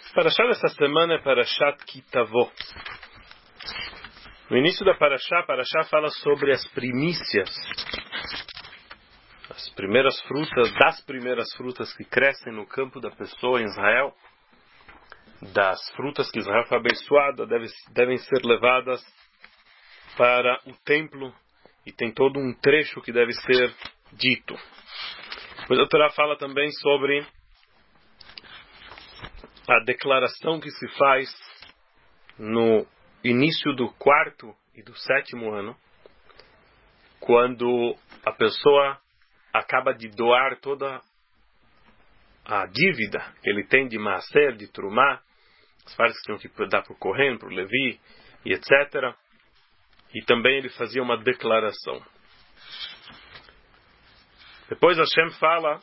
Parashá dessa semana é Parashat Kitavó. No início da Parashá fala sobre as primícias, as primeiras frutas, das primeiras frutas que crescem no campo da pessoa em Israel, das frutas que Israel foi abençoada, devem ser levadas para o templo, e tem todo um trecho que deve ser dito. Depois a Torá fala também sobre a declaração que se faz no início do 4º e do 7º ano, quando a pessoa acaba de doar toda a dívida que ele tem de Maaser, de Trumá, as partes que tinham que dar para o Kohen, para o Levi, e etc. E também ele fazia uma declaração. Depois Hashem fala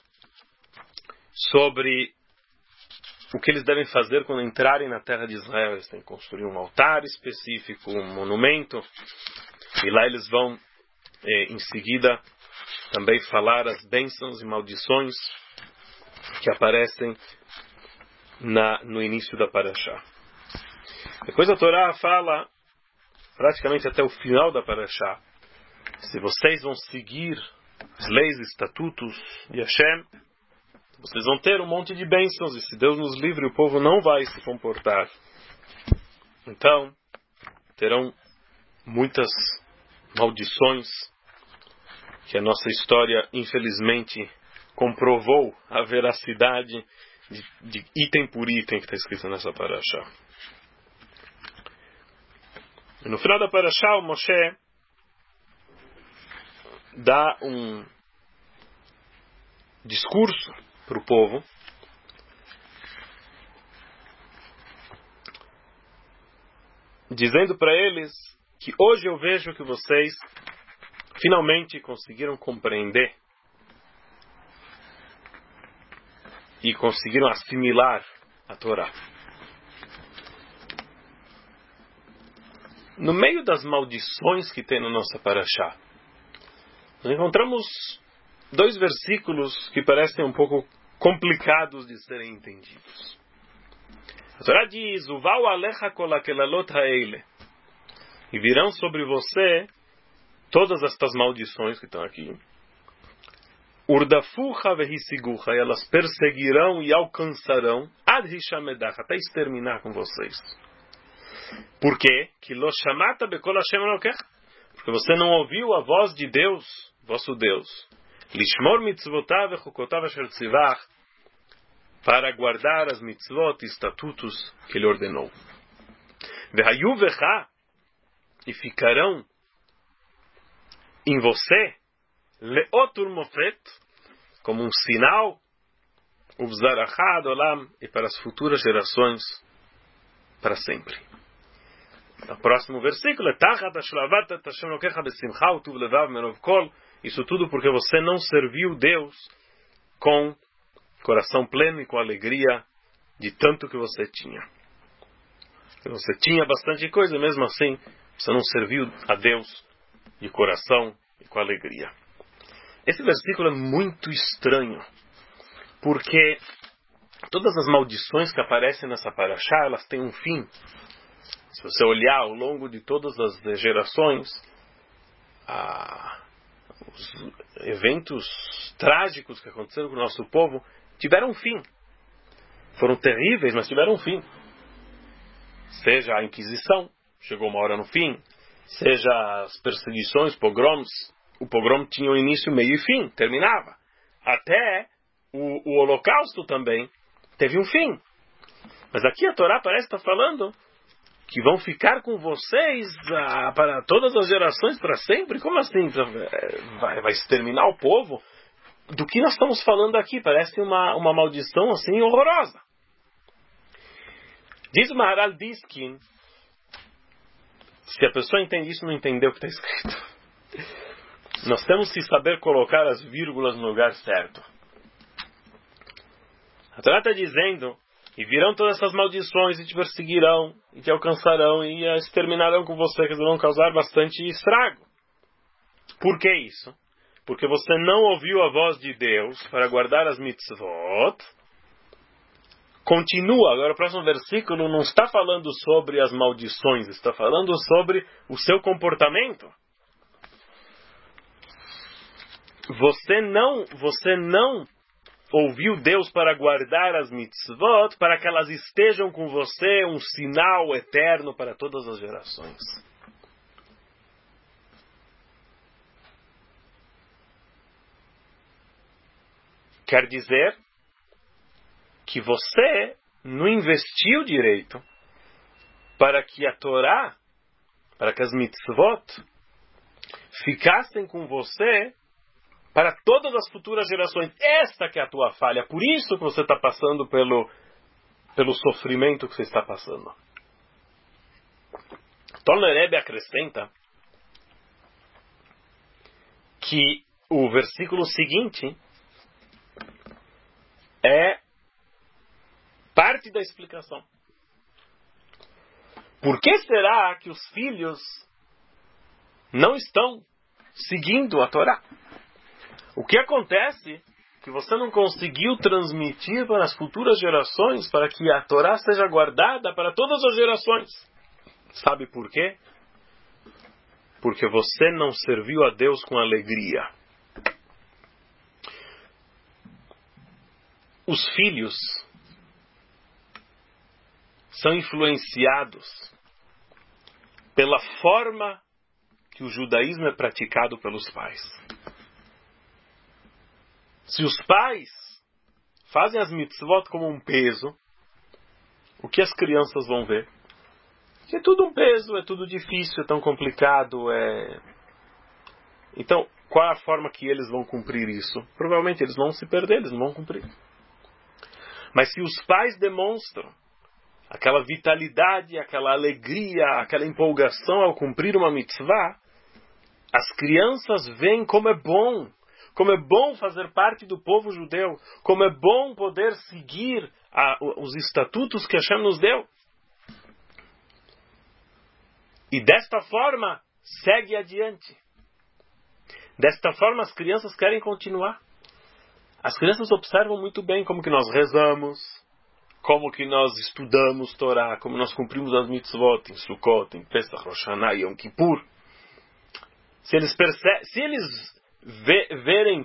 sobre o que eles devem fazer quando entrarem na terra de Israel. Eles têm que construir um altar específico, um monumento, e lá eles vão em seguida também falar as bênçãos e maldições que aparecem no início da Parashá. Depois a Torá fala praticamente até o final da Parashá: se vocês vão seguir as leis e estatutos de Hashem, vocês vão ter um monte de bênçãos, e se Deus nos livre, o povo não vai se comportar. Então, terão muitas maldições que a nossa história, infelizmente, comprovou a veracidade de item por item que está escrito nessa Parashá. E no final da Parashá, o Moshe dá um discurso para o povo, dizendo para eles que hoje eu vejo que vocês finalmente conseguiram compreender e conseguiram assimilar a Torá. No meio das maldições que tem na nossa Parashá, nós encontramos 2 versículos que parecem um pouco complicados de serem entendidos. A Torá diz: Uval alecha kol hakelalot haele, e virão sobre você todas estas maldições que estão aqui. Urdafucha vehisigucha, e elas perseguirão e alcançarão ad hishamedach, até exterminar com vocês. Por quê? Que lo shamata bekol Hashem elokech, porque você não ouviu a voz de Deus, vosso Deus. Lishmor mitzvotav vechukotav asher tzivach, para guardar as mitzvot e estatutos que ele ordenou. Vehayu vecha, e ficarão em você leotur mofet, como um sinal, uvzarachad olam, e para as futuras gerações para sempre. O próximo versículo é Tachat ashlavat et Hashem elokecha besimcha utuv levav merov kol. Isso tudo porque você não serviu Deus com coração pleno e com alegria de tanto que você tinha. Você tinha bastante coisa, mesmo assim você não serviu a Deus de coração e com alegria. Esse versículo é muito estranho, porque todas as maldições que aparecem nessa Parashá, elas têm um fim. Se você olhar ao longo de todas as gerações, os eventos trágicos que aconteceram com o nosso povo tiveram um fim. Foram terríveis, mas tiveram um fim. Seja a Inquisição, chegou uma hora no fim. Seja as perseguições, pogroms, o pogrom tinha um início, meio e fim, terminava. Até o Holocausto também teve um fim. Mas aqui a Torá parece estar falando que vão ficar com vocês para todas as gerações, para sempre? Como assim? Vai exterminar o povo? Do que nós estamos falando aqui? Parece uma maldição assim horrorosa. Diz o Maharal Diskin, se a pessoa entende isso, não entendeu o que está escrito. Nós temos que saber colocar as vírgulas no lugar certo. A Torá está dizendo: e virão todas essas maldições, e te perseguirão, e te alcançarão, e exterminarão com você, que vão causar bastante estrago. Por que isso? Porque você não ouviu a voz de Deus para guardar as mitzvot, continua. Agora o próximo versículo não está falando sobre as maldições, está falando sobre o seu comportamento. Você não ouviu Deus para guardar as mitzvot, para que elas estejam com você, um sinal eterno para todas as gerações. Quer dizer que você não investiu direito para que a Torá, para que as mitzvot ficassem com você para todas as futuras gerações. Esta que é a tua falha. Por isso que você está passando pelo sofrimento que você está passando. Tolner Rebbe acrescenta que o versículo seguinte é parte da explicação. Por que será que os filhos não estão seguindo a Torá? O que acontece que você não conseguiu transmitir para as futuras gerações para que a Torá seja guardada para todas as gerações? Sabe por quê? Porque você não serviu a Deus com alegria. Os filhos são influenciados pela forma que o judaísmo é praticado pelos pais. Se os pais fazem as mitzvot como um peso, o que as crianças vão ver? Que é tudo um peso, é tudo difícil, é tão complicado. Então, qual é a forma que eles vão cumprir isso? Provavelmente eles vão se perder, eles não vão cumprir. Mas se os pais demonstram aquela vitalidade, aquela alegria, aquela empolgação ao cumprir uma mitzvah, as crianças veem como é bom fazer parte do povo judeu, como é bom poder seguir os estatutos que Hashem nos deu. E desta forma, segue adiante. Desta forma, as crianças querem continuar. As crianças observam muito bem como que nós rezamos, como que nós estudamos Torá, como nós cumprimos as mitzvot em Sukkot, em Pesach, Rosh Hashanah e Yom Kippur. Se eles virem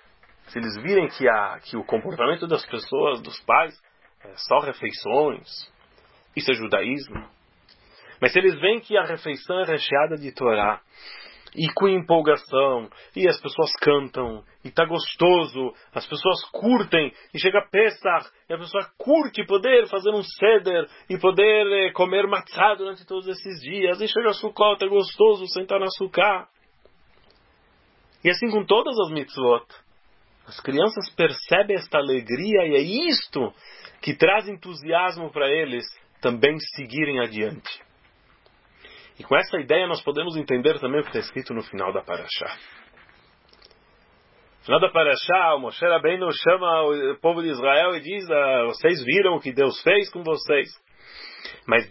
que o comportamento das pessoas, dos pais, é só refeições, isso é judaísmo. Mas se eles veem que a refeição é recheada de Torá, e com empolgação, e as pessoas cantam, e está gostoso, as pessoas curtem, e chega Pesach, e a pessoa curte poder fazer um seder, e poder comer matzá durante todos esses dias, e chega Sukkot, é gostoso sentar na sukkah. E assim com todas as mitzvot, as crianças percebem esta alegria, e é isto que traz entusiasmo para eles também seguirem adiante. E com essa ideia nós podemos entender também o que está escrito no final da Parashá. No final da Parashá, o Moshe Rabbeinu chama o povo de Israel e diz: vocês viram o que Deus fez com vocês. Mas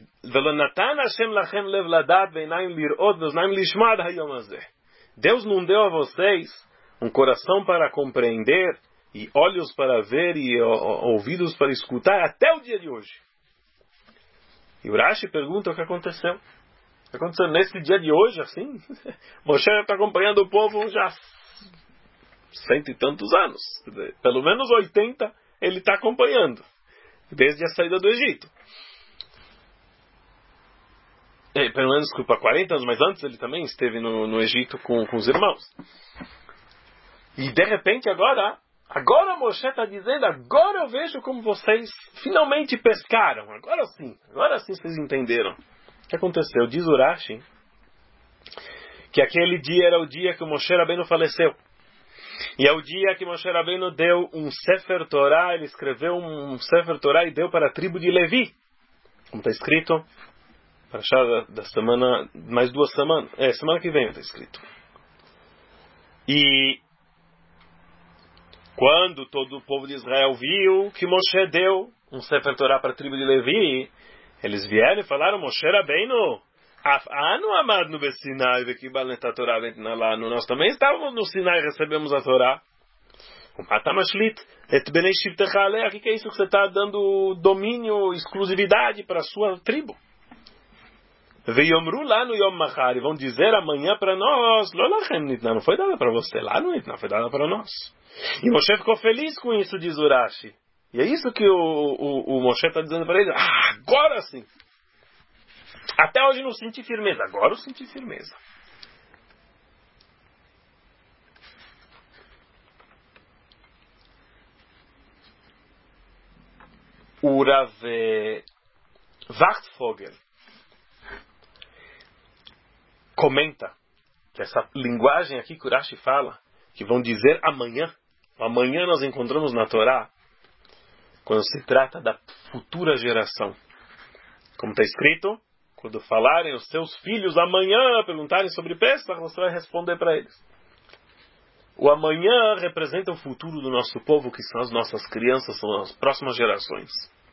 Deus não deu a vocês um coração para compreender, e olhos para ver, e ouvidos para escutar, até o dia de hoje. E o Rashi pergunta o que aconteceu. O que aconteceu nesse dia de hoje, assim? Moshe está acompanhando o povo já há 100 e tantos anos. Pelo menos 80 ele está acompanhando, desde a saída do Egito. Pelo menos, desculpa, 40 anos, mas antes ele também esteve no Egito com os irmãos. E de repente agora Moshe está dizendo: agora eu vejo como vocês finalmente pescaram. Agora sim vocês entenderam. O que aconteceu? Diz o Rashi que aquele dia era o dia que o Moshe Rabbeinu faleceu. E é o dia que Moshe Rabbeinu deu um Sefer Torah, ele escreveu um Sefer Torah e deu para a tribo de Levi. Como está escrito, para achar da semana, mais 2 semanas. Semana que vem está escrito. E quando todo o povo de Israel viu que Moshe deu um Sefer Torah para a tribo de Levi, eles vieram e falaram: Moshe Rabbeinu, nós também estávamos no Sinai e recebemos a Torá. O Matamashlit, et benei shivtecha alea, o que é isso que você está dando domínio, exclusividade para a sua tribo? Veyomru lá no Yom Machar, e vão dizer amanhã para nós, Lolachem Nitna, não foi dada para você, lá no Nitna, foi dada para nós. E Moshe ficou feliz com isso, diz Urashi. E é isso que o Moshe está dizendo para ele. Agora sim. Até hoje não senti firmeza, agora eu senti firmeza. O Rav Wachtfogel comenta que essa linguagem aqui que Urashi fala, que vão dizer amanhã nós encontramos na Torá, quando se trata da futura geração. Como está escrito, quando falarem os seus filhos amanhã, perguntarem sobre Pesach, você vai responder para eles. O amanhã representa o futuro do nosso povo, que são as nossas crianças, são as próximas gerações.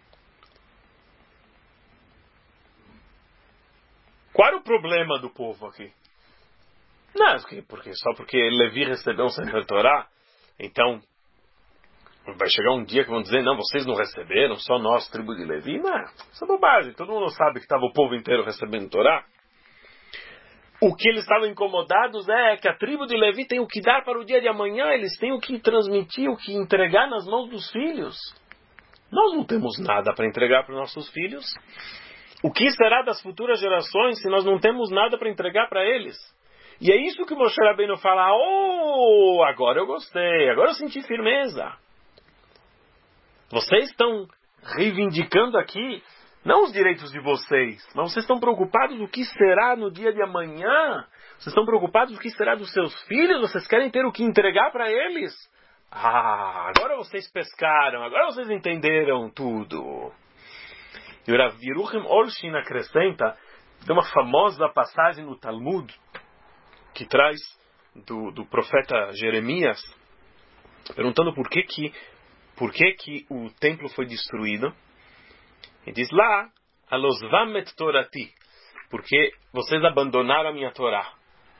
Qual era o problema do povo aqui? Não, só porque Levi recebeu um Sefer Torá, então vai chegar um dia que vão dizer, não, vocês não receberam, só nós, tribo de Levi. Não, isso é bobagem, todo mundo sabe que estava o povo inteiro recebendo Torá. O que eles estavam incomodados é que a tribo de Levi tem o que dar para o dia de amanhã, eles têm o que transmitir, o que entregar nas mãos dos filhos. Nós não temos nada para entregar para os nossos filhos. O que será das futuras gerações se nós não temos nada para entregar para eles? E é isso que Moshe Rabbeinu fala, agora eu gostei, agora eu senti firmeza. Vocês estão reivindicando aqui, não os direitos de vocês, mas vocês estão preocupados do que será no dia de amanhã. Vocês estão preocupados do que será dos seus filhos, vocês querem ter o que entregar para eles. Agora vocês pescaram, agora vocês entenderam tudo. E o Rav Yeruchim Olshin acrescenta, tem uma famosa passagem no Talmud, que traz do profeta Jeremias, perguntando por que o templo foi destruído. E diz lá, Alosvam et Torati, porque vocês abandonaram a minha Torá.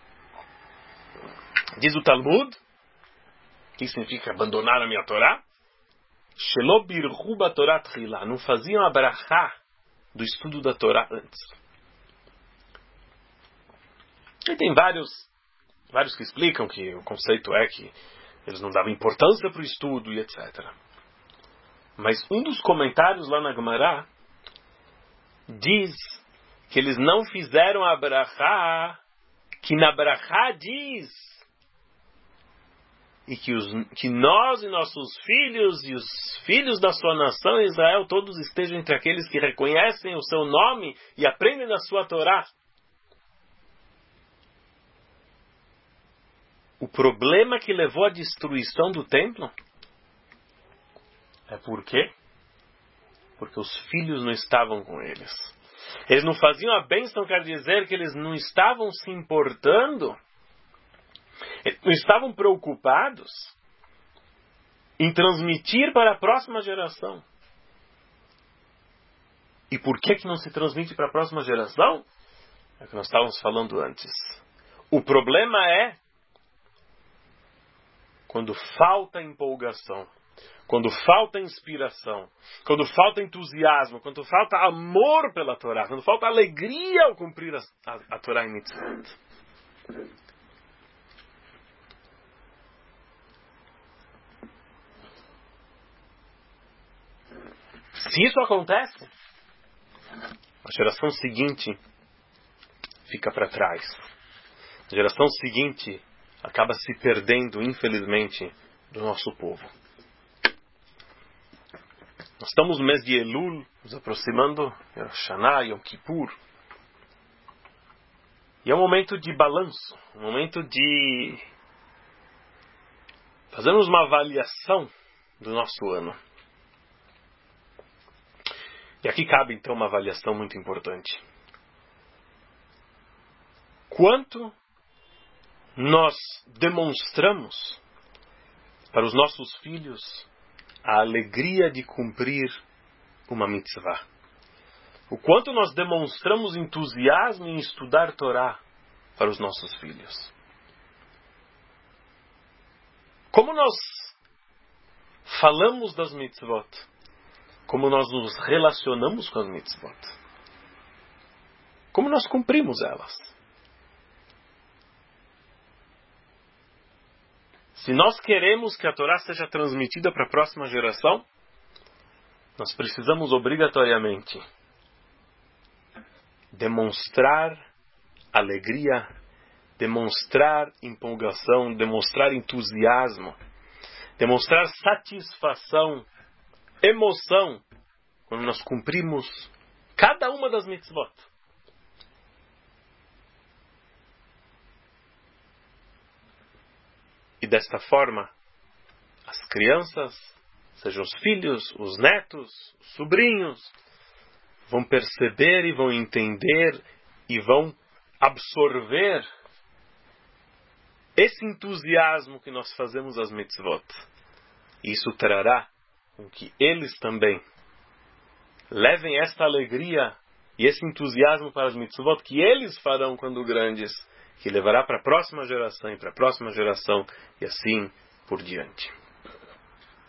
Diz o Talmud, o que significa abandonar a minha Torá? Shelo birchu b'Torah tchila, não faziam a brachá do estudo da Torá antes. E tem vários que explicam que o conceito é que eles não davam importância para o estudo e etc. Mas um dos comentários lá na Gemara diz que eles não fizeram a brachá, que na brachá diz e que nós e nossos filhos e os filhos da sua nação Israel todos estejam entre aqueles que reconhecem o seu nome e aprendem da sua Torá. O problema que levou à destruição do templo é por quê? Porque os filhos não estavam com eles. Eles não faziam a bênção, quer dizer que eles não estavam se importando, não estavam preocupados em transmitir para a próxima geração. E por que não se transmite para a próxima geração? É o que nós estávamos falando antes. O problema é quando falta empolgação, quando falta inspiração, quando falta entusiasmo, quando falta amor pela Torá, quando falta alegria ao cumprir a Torá em mitzvot. Se isso acontece, a geração seguinte fica para trás. A geração seguinte acaba se perdendo, infelizmente, do nosso povo. Nós estamos no mês de Elul, nos aproximando de Rosh Hashanah, Yom Kippur. E é um momento de balanço, um momento de fazermos uma avaliação do nosso ano. E aqui cabe então uma avaliação muito importante. Quanto nós demonstramos para os nossos filhos a alegria de cumprir uma mitzvah? O quanto nós demonstramos entusiasmo em estudar Torá para os nossos filhos? Como nós falamos das mitzvot, como nós nos relacionamos com as mitzvot. Como nós cumprimos elas. Se nós queremos que a Torá seja transmitida para a próxima geração, nós precisamos obrigatoriamente demonstrar alegria, demonstrar empolgação, demonstrar entusiasmo, demonstrar satisfação, emoção, quando nós cumprimos cada uma das mitzvot. E desta forma, as crianças, sejam os filhos, os netos, os sobrinhos, vão perceber e vão entender e vão absorver esse entusiasmo que nós fazemos às mitzvot. E isso trará com que eles também levem esta alegria e esse entusiasmo para as mitzvot que eles farão quando grandes, que levará para a próxima geração e para a próxima geração e assim por diante.